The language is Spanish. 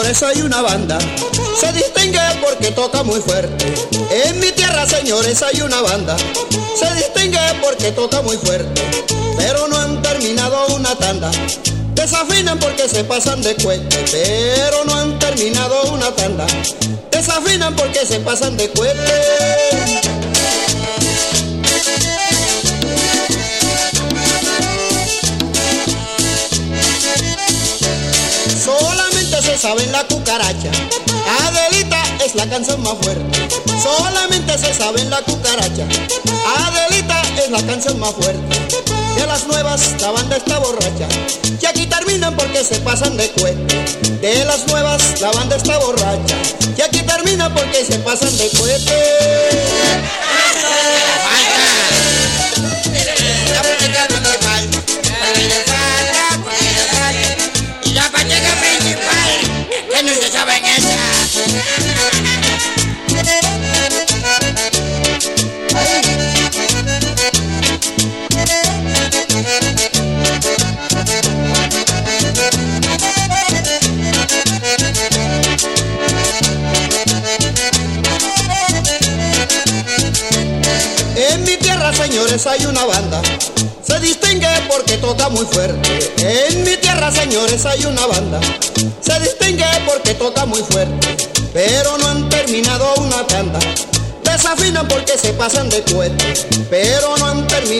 señores, hay una banda. Se distingue porque toca muy fuerte. En mi tierra, señores, hay una banda. Se distingue porque toca muy fuerte. Pero no han terminado una tanda. Desafinan porque se pasan de cohete. Pero no han terminado una tanda. Desafinan porque se pasan de cohete. Solamente se sabe en la cucaracha. Adelita es la canción más fuerte. Solamente se sabe en la cucaracha. Adelita es la canción más fuerte. De las nuevas la banda está borracha. Y aquí terminan porque se pasan de cohete. De las nuevas la banda está borracha. Y aquí terminan porque se pasan de cohete. Y la pacheca principal, que no se saben esa. En mi tierra, señores, hay una banda. Se distingue porque toca muy fuerte. En mi tierra, señores, hay una banda. Se distingue porque toca muy fuerte. Pero no han terminado una tanda. Desafinan porque se pasan de cohete. Pero no han terminado